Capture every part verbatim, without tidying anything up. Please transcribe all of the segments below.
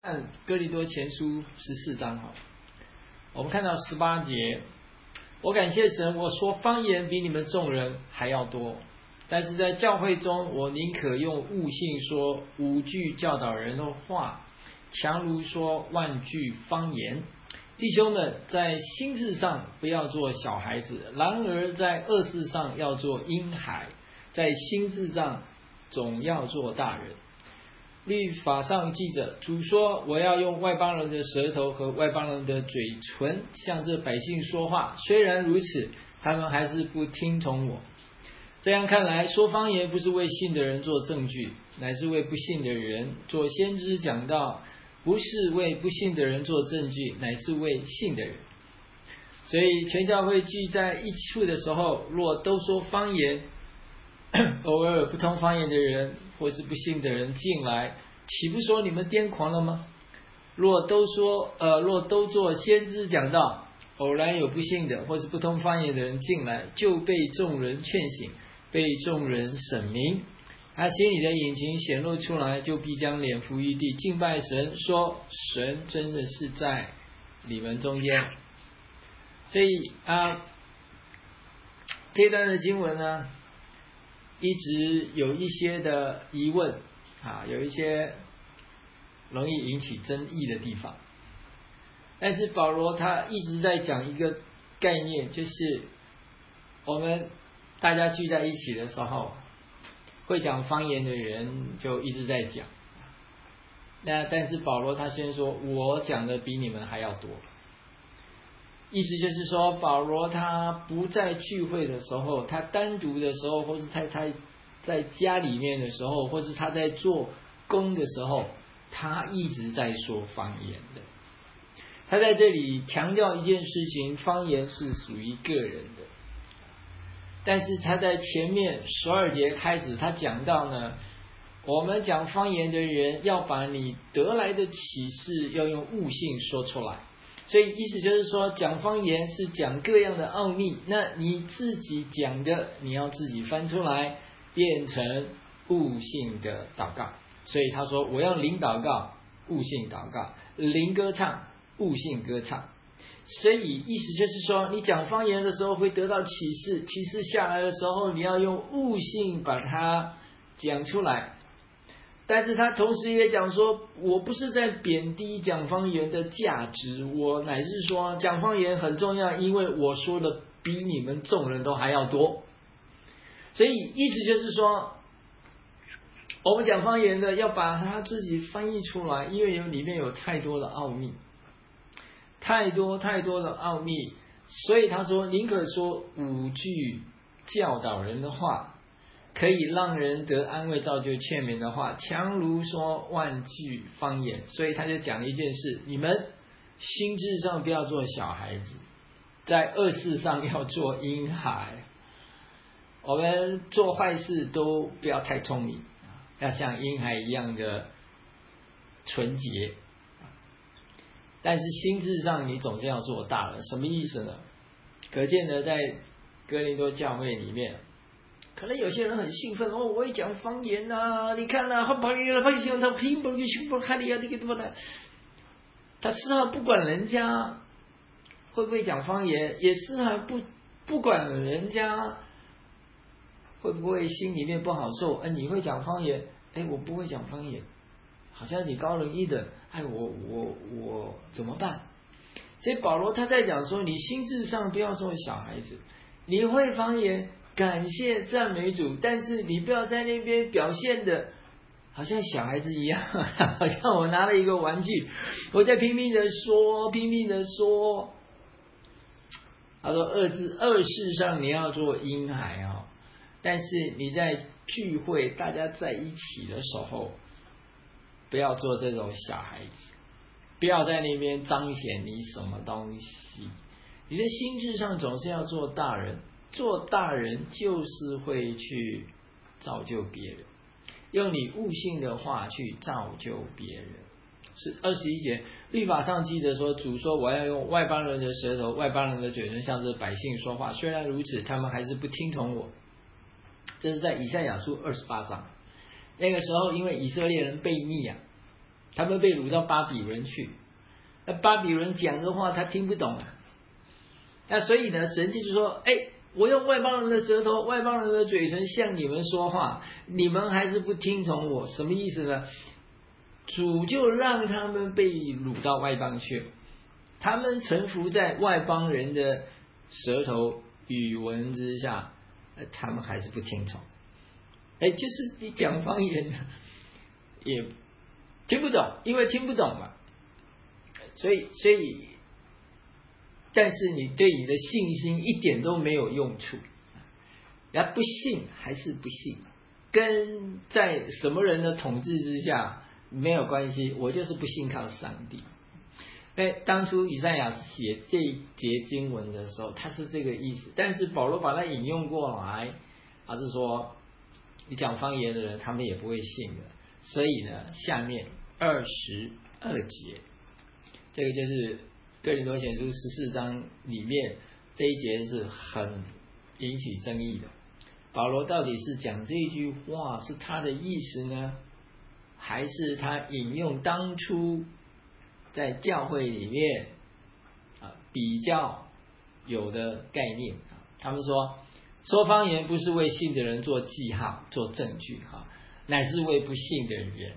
看哥林多前书十四章好，我们看到十八节，我感谢神，我说方言比你们众人还要多，但是在教会中，我宁可用悟性说五句教导人的话，强如说万句方言。弟兄们，在心智上不要做小孩子，然而在恶事上要做婴孩，在心智上总要做大人。律法上记着，主说，我要用外邦人的舌头和外邦人的嘴唇向这百姓说话，虽然如此，他们还是不听从我。这样看来，说方言不是为信的人做证据，乃是为不信的人做先知讲道，不是为不信的人做证据，乃是为信的人。所以全教会聚在一处的时候，若都说方言，偶尔不通方言的人或是不信的人进来，岂不说你们癫狂了吗？若都说呃，若都做先知讲道，偶然有不信的或是不通方言的人进来，就被众人劝醒，被众人审明，他心里的隐情显露出来，就必将脸伏于地，敬拜神，说神真的是在你们中间。所以啊，这段的经文呢，一直有一些的疑问啊，有一些容易引起争议的地方。但是保罗他一直在讲一个概念，就是我们大家聚在一起的时候，会讲方言的人就一直在讲。那但是保罗他先说，我讲的比你们还要多。意思就是说，保罗他不在聚会的时候，他单独的时候，或是他他在家里面的时候，或是他在做工的时候，他一直在说方言的。他在这里强调一件事情，方言是属于个人的。但是他在前面十二节开始，他讲到呢，我们讲方言的人要把你得来的启示要用悟性说出来。所以意思就是说，讲方言是讲各样的奥秘，那你自己讲的你要自己翻出来，变成悟性的祷告。所以他说，我要灵祷告，悟性祷告，灵歌唱，悟性歌唱。所以意思就是说，你讲方言的时候会得到启示，启示下来的时候，你要用悟性把它讲出来。但是他同时也讲说，我不是在贬低讲方言的价值，我乃是说讲方言很重要，因为我说的比你们众人都还要多。所以意思就是说，我们讲方言的要把它自己翻译出来，因为有里面有太多的奥秘，太多太多的奥秘，所以他说宁可说五句教导人的话，可以让人得安慰造就劝勉的话，强如说万句方言。所以他就讲了一件事，你们心智上不要做小孩子，在恶事上要做婴孩。我们做坏事都不要太聪明，要像婴孩一样的纯洁，但是心智上你总是要做大人。什么意思呢？可见呢，在哥林多教会里面，可能有些人很兴奋哦，我也讲方言啊！你看啊，他跑里他喜欢他拼不去拼不开的呀，这个怎么的？他丝毫不管人家会不会讲方言，也丝毫不不管人家会不会心里面不好受。哎，你会讲方言，哎，我不会讲方言，好像你高人一等，哎，我我我怎么办？所以保罗他在讲说，你心智上不要做小孩子，你会方言，感谢赞美主，但是你不要在那边表现的好像小孩子一样，好像我拿了一个玩具，我在拼命的说，拼命的说。他说二字二事上你要做婴孩哦，但是你在聚会大家在一起的时候，不要做这种小孩子，不要在那边彰显你什么东西。你的心智上总是要做大人，做大人就是会去造就别人，用你悟性的话去造就别人。是二十一节，律法上记着说，主说我要用外邦人的舌头，外邦人的嘴唇向着百姓说话，虽然如此，他们还是不听从我。这是在以赛亚书二十八章。那个时候因为以色列人悖逆啊， 他们被掳到巴比伦去，那巴比伦讲的话他听不懂啊，那所以呢，神就是说，哎，我用外邦人的舌头、外邦人的嘴唇向你们说话，你们还是不听从我，什么意思呢？主就让他们被掳到外邦去了，他们臣服在外邦人的舌头语文之下，他们还是不听从。哎，就是你讲方言也听不懂，因为听不懂嘛，所以所以，但是你对你的信心一点都没有用处，人家不信还是不信，跟在什么人的统治之下没有关系，我就是不信靠上帝。哎，当初以赛亚写这一节经文的时候，他是这个意思，但是保罗把它引用过来，他是说你讲方言的人他们也不会信的。所以呢，下面二十二节，这个就是哥林多前书十四章里面这一节是很引起争议的。保罗到底是讲这句话是他的意思呢，还是他引用当初在教会里面啊比较有的概念？他们说说方言不是为信的人做记号做证据哈，乃是为不信的人。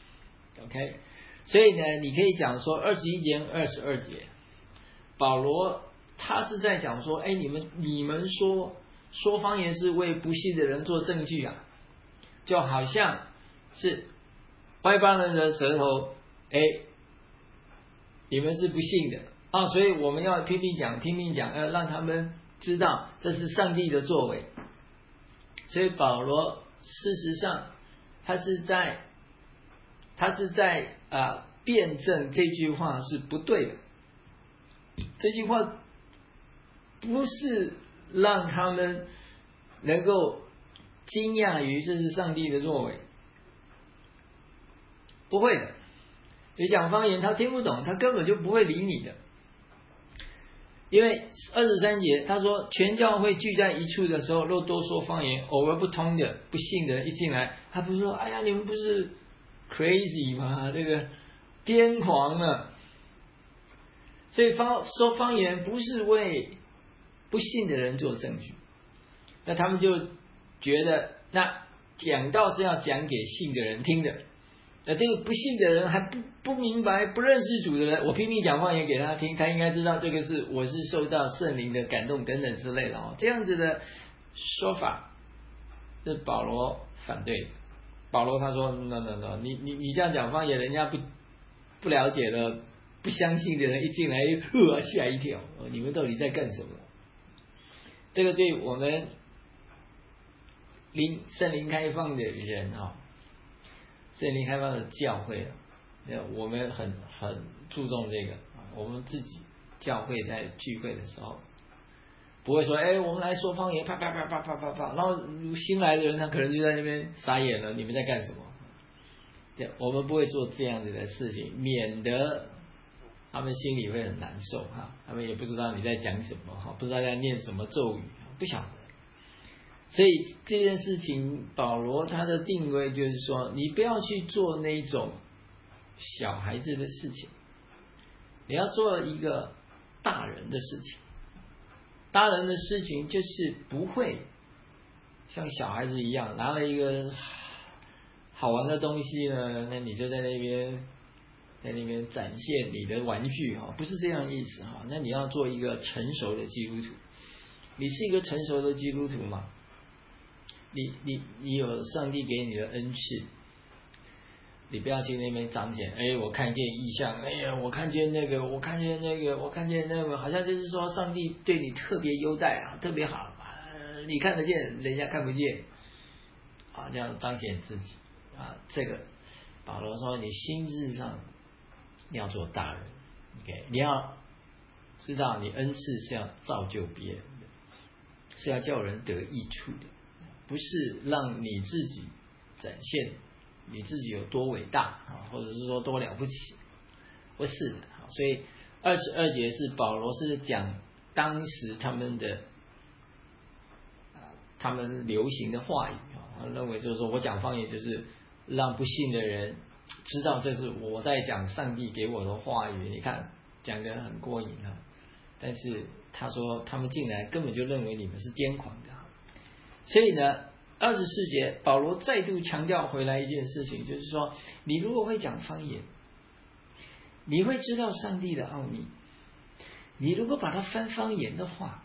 OK， 所以呢你可以讲说二十一节二十二节保罗他是在讲说，哎，你们你们说说方言是为不信的人做证据啊，就好像是外邦人的舌头，哎，你们是不信的啊，所以我们要拼命讲拼命讲，要让他们知道这是上帝的作为。所以保罗事实上他是在他是在啊辩证这句话是不对的，这句话不是让他们能够惊讶于这是上帝的作为，不会的。你讲方言他听不懂，他根本就不会理你的。因为二十三节他说全教会聚在一处的时候，若多说方言，偶尔不通的不信的人一进来，他不是说哎呀你们不是 crazy 吗？这个癫狂了。所以方说方言不是为不信的人做证据，那他们就觉得那讲道是要讲给信的人听的，那这个不信的人还不不明白不认识主的人，我拼命讲方言给他听，他应该知道这个是我是受到圣灵的感动等等之类的哦，这样子的说法是保罗反对的。保罗他说 no no no， 你你你这样讲方言，人家不不了解了，不相信的人一进来，呃吓一跳，你们到底在干什么？这个对我们灵圣灵开放的人啊，圣灵开放的教会啊，我们很很注重这个啊。我们自己教会在聚会的时候，不会说，哎，我们来说方言，啪啪啪啪啪啪啪，然后新来的人他可能就在那边傻眼了，你们在干什么？我们不会做这样子的事情，免得他们心里会很难受哈，他们也不知道你在讲什么哈，不知道在念什么咒语，不晓得。所以这件事情，保罗他的定位就是说，你不要去做那种小孩子的事情，你要做一个大人的事情。大人的事情就是不会像小孩子一样拿了一个好玩的东西呢，那你就在那边在那边展现你的玩具哈，不是这样意思哈。那你要做一个成熟的基督徒，你是一个成熟的基督徒吗？你你你有上帝给你的恩赐，你不要去那边彰显，哎，我看见异象，哎呀，我看见那个，我看见那个，我看见那个，好像就是说上帝对你特别优待啊，特别好，呃、你看得见，人家看不见，啊，这样彰显自己啊。这个保罗说，你心智上你要做大人 ，OK， 你要知道你恩赐是要造就别人的，是要叫人得益处的，不是让你自己展现你自己有多伟大啊，或者是说多了不起，不是的。所以二十二节是保罗是讲当时他们的他们流行的话语啊，他认为就是说我讲方言就是让不信的人知道这是我在讲上帝给我的话语，你看讲得很过瘾啊。但是他说他们进来根本就认为你们是癫狂的，所以呢，二十四节保罗再度强调回来一件事情，就是说你如果会讲方言，你会知道上帝的奥秘，你如果把它翻方言的话，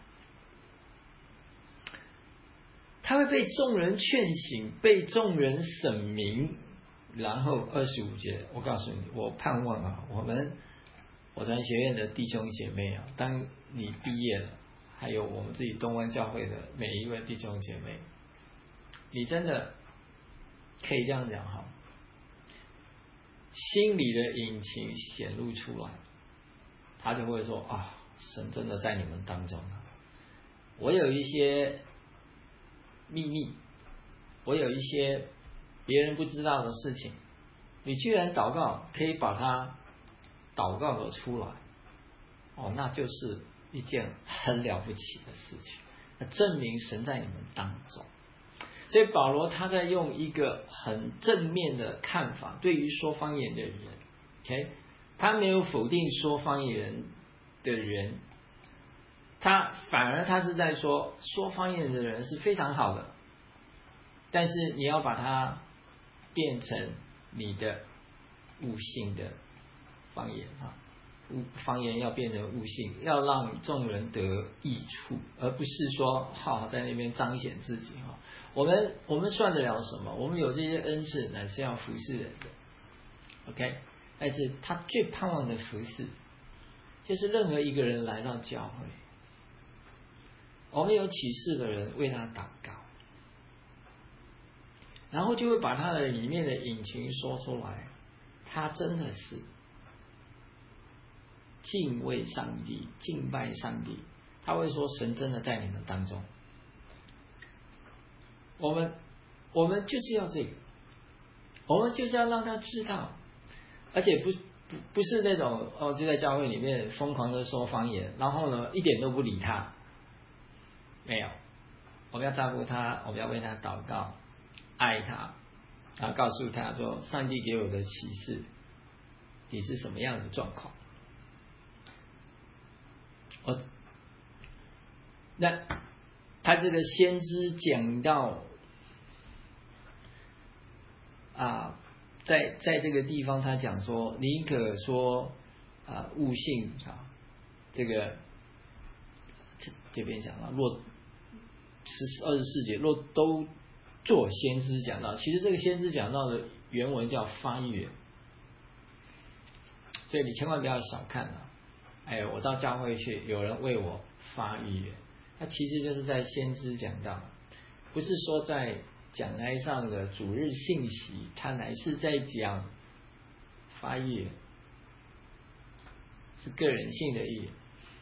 他会被众人劝醒，被众人审明。然后二十五节，我告诉你，我盼望啊，我们我传学院的弟兄姐妹啊，当你毕业了，还有我们自己东湾教会的每一位弟兄姐妹，你真的可以这样讲哈，心里的隐情显露出来，他就会说啊，神真的在你们当中啊，我有一些秘密，我有一些别人不知道的事情，你居然祷告可以把它祷告得出来，哦，那就是一件很了不起的事情，那证明神在你们当中。所以保罗他在用一个很正面的看法，对于说方言的人 ，OK， 他没有否定说方言的人，他反而他是在说说方言的人是非常好的，但是你要把它变成你的悟性的方言啊，方言要变成悟性，要让众人得益处，而不是说好好在那边彰显自己哈。我们我们算得了什么？我们有这些恩赐，乃是要服侍人的 ，OK。但是他最盼望的服侍，就是任何一个人来到教会，我们有启示的人为他祷告。然后就会把他的里面的隐情说出来，他真的是敬畏上帝、敬拜上帝，他会说神真的在你们当中。我们我们就是要这个，我们就是要让他知道，而且不不不是那种哦就在教会里面疯狂的说方言，然后呢一点都不理他，没有，我们要照顾他，我们要为他祷告。爱他，然后告诉他说：“上帝给我的启示，你是什么样的状况？”我那他这个先知讲到啊，在在这个地方他讲说，宁可说啊悟性啊，这个这这边讲了，若十二十四节若都做先知讲道，其实这个先知讲道的原文叫翻译，所以你千万不要小看了。哎，我到教会去，有人为我发预言，那其实就是在先知讲道，不是说在讲台上的主日信息，他乃是在讲发预言，是个人性的预言。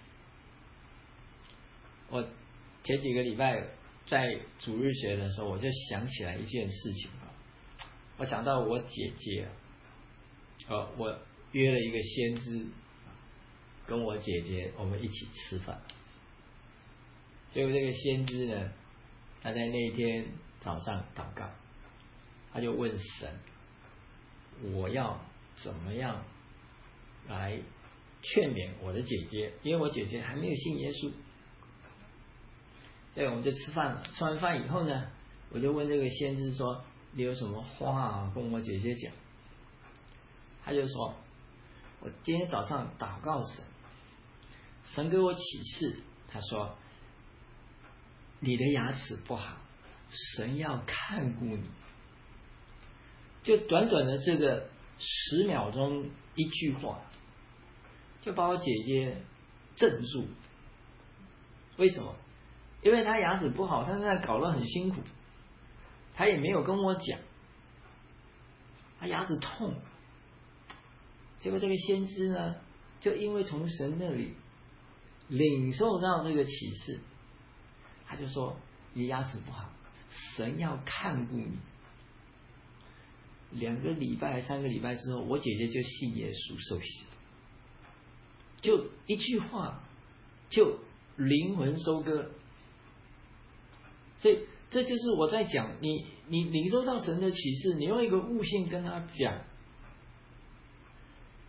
我前几个礼拜在主日学的时候，我就想起来一件事情啊，我想到我姐姐，呃，我约了一个先知，跟我姐姐我们一起吃饭，结果这个先知呢，他在那一天早上祷告，他就问神，我要怎么样来劝勉我的姐姐，因为我姐姐还没有信耶稣。所以我们就吃饭了，吃完饭以后呢，我就问这个先知说，你有什么话跟我姐姐讲？他就说，我今天早上祷告神，神给我启示，他说你的牙齿不好，神要看顾你。就短短的这个十秒钟一句话，就把我姐姐镇住。为什么？因为他牙齿不好，他现在搞得很辛苦，他也没有跟我讲，他牙齿痛。结果这个先知呢，就因为从神那里领受到这个启示，他就说你牙齿不好，神要看顾你。两个礼拜三个礼拜之后，我姐姐就信耶稣受洗，就一句话就灵魂收割。所以这就是我在讲，你你领受到神的启示，你用一个悟性跟他讲，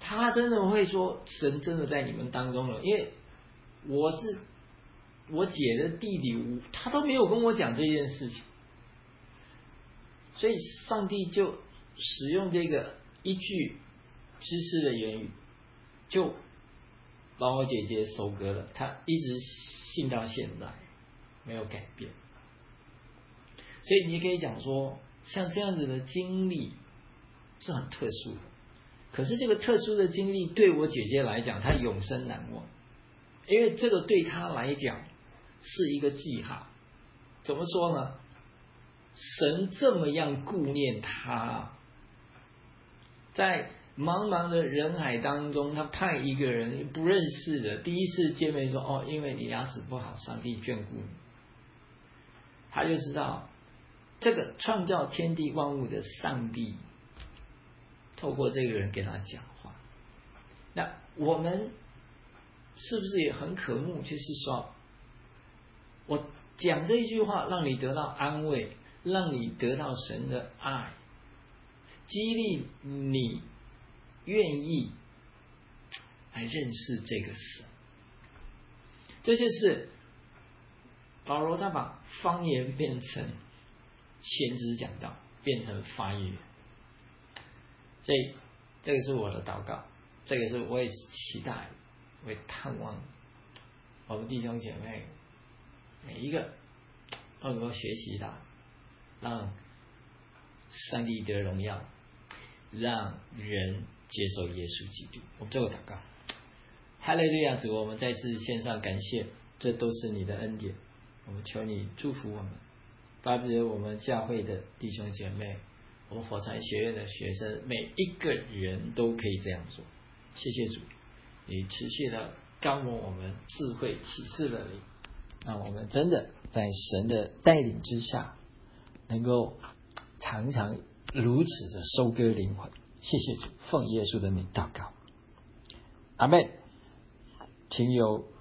他真的会说神真的在你们当中了，因为我是我姐的弟弟，他都没有跟我讲这件事情，所以上帝就使用这个一句知识的言语，就把我姐姐收割了，她一直信到现在没有改变。所以你可以讲说，像这样子的经历是很特殊的，可是这个特殊的经历对我姐姐来讲，她永生难忘，因为这个对她来讲是一个记号。怎么说呢？神这么样顾念她，在茫茫的人海当中，他派一个人不认识的，第一次见面说：“哦，因为你牙齿不好，上帝眷顾你。”他就知道这个创造天地万物的上帝，透过这个人给他讲话。那我们是不是也很渴慕？就是说，我讲这一句话，让你得到安慰，让你得到神的爱，激励你愿意来认识这个神。这就是保罗他把方言变成先知讲道，变成发言。所以这个是我的祷告，这个是我也期待，我也盼望我们弟兄姐妹每一个都能够学习到，让上帝得荣耀，让人接受耶稣基督。我们最后祷告，哈利路亚！主，我们再次献上感谢，这都是你的恩典。我们求你祝福我们，巴不得我们教会的弟兄姐妹，我们火柴学院的学生，每一个人都可以这样做。谢谢主，你持续的高摩我们智慧启示的灵，让我们真的在神的带领之下，能够常常如此的收割灵魂。谢谢主，奉耶稣的名祷告，阿们。请有